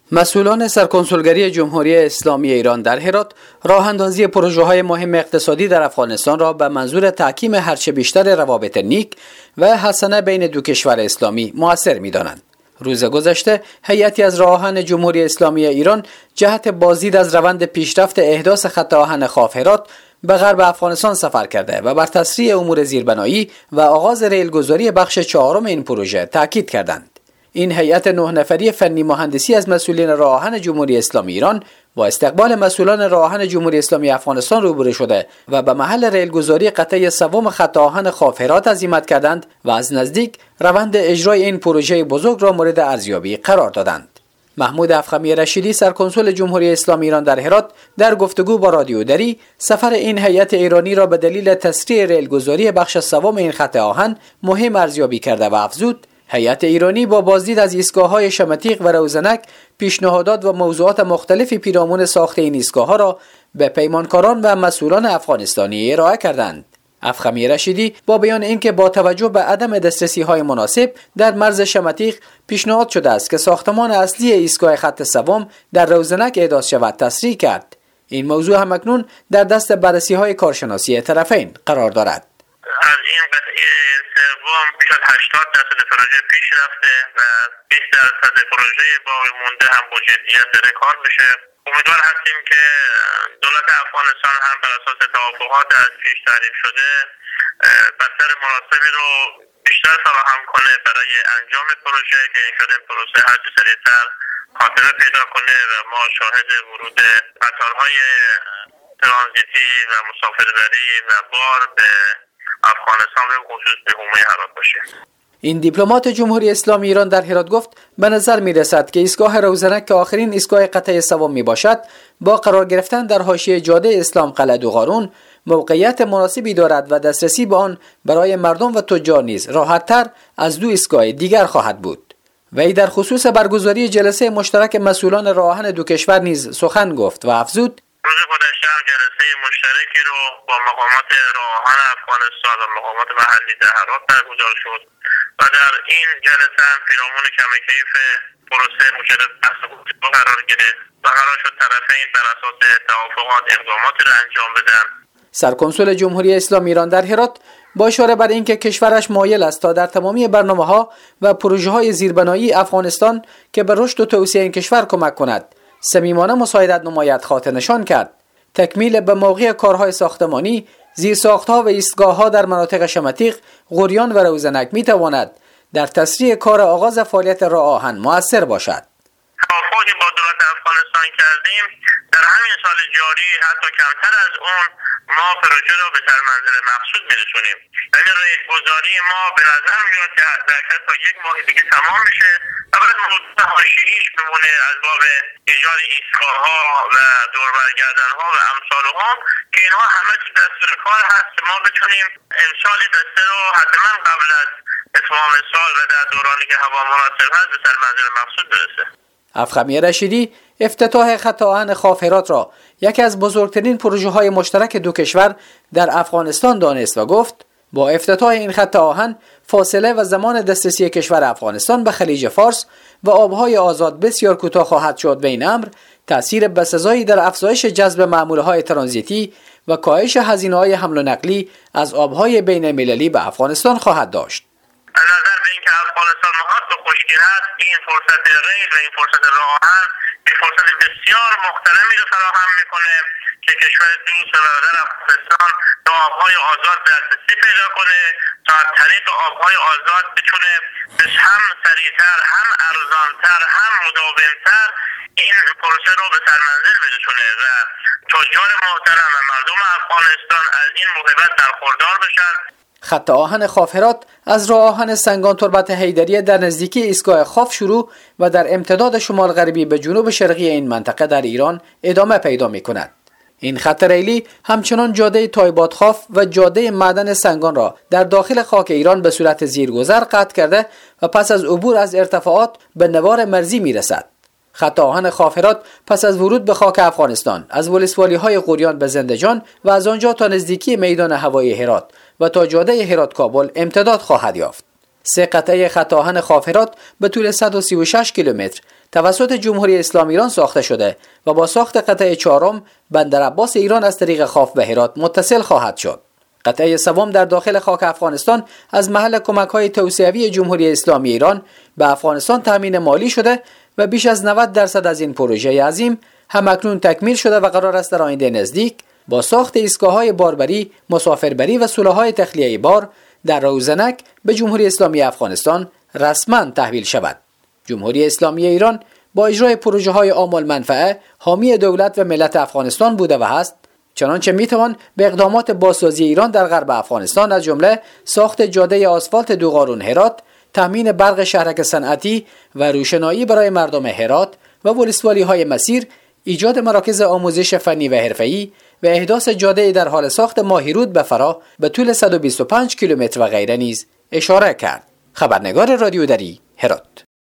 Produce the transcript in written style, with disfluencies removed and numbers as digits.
مسئولان سرکنسولگری جمهوری اسلامی ایران در هرات راه اندازی پروژه‌های مهم اقتصادی در افغانستان را به منظور تحکیم هرچه بیشتر روابط نیک و حسنه بین دو کشور اسلامی مؤثر می‌دانند. روز گذشته هیئتی از راه آهن جمهوری اسلامی ایران جهت بازدید از روند پیشرفت احداث خط آهن خاف هرات به غرب افغانستان سفر کرده و بر تسریع امور زیربنایی و آغاز ریلگذاری بخش چهارم این پروژه تاکید کردند. این هیئت 9 نفری فنی مهندسی از مسئولین راه آهن جمهوری اسلامی ایران با استقبال مسئولان راه آهن جمهوری اسلامی افغانستان روبرو شده و به محل ریلگذاری قطعه سوم خط آهن خاف هرات عزیمت کردند و از نزدیک روند اجرای این پروژه بزرگ را مورد ارزیابی قرار دادند. محمود افخمی رشیدی سرکنسول جمهوری اسلامی ایران در هرات در گفتگو با رادیو دری سفر این هیئت ایرانی را به دلیل تسریع ریلگذاری بخش سوم این خط آهن مهم ارزیابی کرده و افزود هیئت ایرانی با بازدید از ایستگاه‌های شمتیق و روزنک پیشنهادات و موضوعات مختلفی پیرامون ساخت این ایستگاه‌ها را به پیمانکاران و مسئولان افغانستانی ارائه کردند. افخمی رشیدی با بیان اینکه با توجه به عدم دسترسی‌های مناسب در مرز شمتیق پیشنهاد شده است که ساختمان اصلی ایستگاه خط سوم در روزنک احداث شود تصریح کرد. این موضوع هم اکنون در دست بررسی‌های کارشناسی طرفین قرار دارد. از این قطعه سوم بیش از 80% پروژه پیش رفته و 20% پروژه باقی مونده هم با جدیت داره کار میشه. امیدوار هستیم که دولت افغانستان هم بر اساس توافقات از پیش تعریف شده بستر مناسبی رو بیشتر فراهم کنه برای انجام پروژه که این پروژه هر چه سریعتر خاتمه پیدا کنه و ما شاهد ورود قطارهای ترانزیتی و مسافربری و بار به افغانستان به خصوص به حومه هرات باشه. این دیپلمات جمهوری اسلامی ایران در هرات گفت به نظر می رسد که ایستگاه روزنک که آخرین ایستگاه قطعه سوم می باشد با قرار گرفتن در حاشیه جاده اسلام قلعه دو قارون موقعیت مناسبی دارد و دسترسی به آن برای مردم و تجار نیز راحت‌تر از دو ایستگاه دیگر خواهد بود. وی در خصوص برگزاری جلسه مشترک مسئولان راه آهن دو کشور نیز سخن گفت و افزود روز گذشته هم جلسه مشترکی رو با مقامات راه آهن افغانستان و مقامات محلی در هرات برگزار شد و در این جلسه هم پیرامون کم کیف پروسه مشرف بحث قرار گرفت و قرار شد طرفین بر اساس توافقات اقداماتی را انجام بدن. سرکنسول جمهوری اسلامی ایران در هرات با اشاره بر اینکه کشورش مایل است تا در تمامی برنامه‌ها و پروژه‌های زیربنایی افغانستان که به رشد و توسعه این کشور کمک کند صمیمانه مساعدت نماید خاطر نشان کرد. تکمیل به موقع کارهای ساختمانی، زیرساخت‌ها و ایستگاه‌ها در مناطق شمتیق، غوریان و روزنک می‌تواند در تسریع کار آغاز فعالیت راه آهن مؤثر باشد. توافقی با دولت افغانستان کردیم در همین سال جاری حتی کمتر از اون ما پروژه را به سرمنزل مقصود می‌رسونیم. یعنی ریلگذاری ما به نظر میاد که در تا یک ماه دیگه تمام میشه و بعد موضوع حاشیه‌ایش میمونه از باب ایجاد ایستگاه‌ها و دور برگردن‌ها و امثال‌ها که اینها همه تو دستور کار هست که ما بتونیم امسال دسته رو حتما قبل از اتمام سال و در دورانی که هوا مناسب هست به سرمنزل مقصود برسه. افخمی رشیدی افتتاح خط آهن خاف هرات را یکی از بزرگترین پروژه‌های مشترک دو کشور در افغانستان دانست و گفت با افتتاح این خط آهن فاصله و زمان دسترسی کشور افغانستان به خلیج فارس و آبهای آزاد بسیار کوتاه خواهد شد و این امر تأثیر بسزایی در افزایش جذب معموله‌های ترانزیتی و کاهش هزینه‌های حمل و نقلی از آبهای بین المللی به افغانستان خواهد داشت. از نظر به اینکه افغانستان محاط به خشکی هست، این فرصت ریل و این فرصت راه آهن این فرصت بسیار محترمی رو فراهم میکنه که کشور دوست و برادر افغانستان به آبهای آزاد دسترسی پیدا کنه تا از طریق آبهای آزاد بتونه هم سریعتر، هم ارزانتر، هم مداومتر این پروسه رو به سرمنزل برسونه و تجار محترم و مردم افغانستان از این موهبت برخوردار بشن. خط آهن خاف هرات از راه آهن سنگان تربت حیدریه در نزدیکی ایستگاه خاف شروع و در امتداد شمال غربی به جنوب شرقی این منطقه در ایران ادامه پیدا می کند. این خط ریلی همچنان جاده تایبات خاف و جاده معدن سنگان را در داخل خاک ایران به صورت زیرگذر قطع کرده و پس از عبور از ارتفاعات به نوار مرزی می رسد. خط آهن خاف هرات پس از ورود به خاک افغانستان از ولسوالی‌های غوریان به زندجان و از آنجا تا نزدیکی میدان هوایی هرات و تا جاده هرات کابل امتداد خواهد یافت. 3 قطعه خط آهن خاف هرات به طول 136 کیلومتر توسط جمهوری اسلامی ایران ساخته شده و با ساخت قطعه چهارم بندر عباس ایران از طریق خاف به هرات متصل خواهد شد. قطعه سوم در داخل خاک افغانستان از محل کمک‌های توسعوی جمهوری اسلامی ایران به افغانستان تامین مالی شده و بیش از 90% از این پروژه عظیم همکنون تکمیل شده و قرار است در آینده نزدیک با ساخت ایستگاه‌های باربری، مسافربری و سولاهای تخلیه بار در روزنک به جمهوری اسلامی افغانستان رسما تحویل شود. جمهوری اسلامی ایران با اجرای پروژه‌های عام المنفعه حامی دولت و ملت افغانستان بوده و هست، چنانچه میتوان به اقدامات بازسازی ایران در غرب افغانستان از جمله ساخت جاده آسفالت دوقارون هرات، تامین برق شهرک صنعتی و روشنایی برای مردم هرات و ولسوالی‌های مسیر، ایجاد مراکز آموزش فنی و حرفه‌ای و احداث جاده در حال ساخت ماهیرود به فراه به طول 125 کیلومتر و غیره نیز اشاره کرد. خبرنگار رادیو دری هرات.